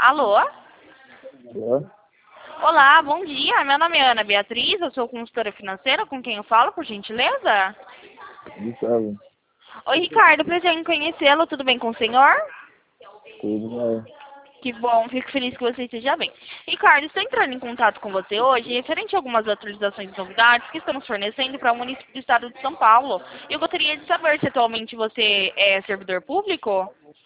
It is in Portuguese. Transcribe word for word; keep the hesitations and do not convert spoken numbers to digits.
Alô? Alô? Olá, bom dia. Meu nome é Ana Beatriz, eu sou consultora financeira. Com quem eu falo, por gentileza? Gustavo, Oi, Ricardo, prazer em conhecê-lo. Tudo bem com o senhor? tudo bem? Que bom, fico feliz que você esteja bem. Ricardo, estou entrando em contato com você hoje referente a algumas atualizações e novidades que estamos fornecendo para o município do estado de São Paulo. Eu gostaria de saber se atualmente você é servidor público?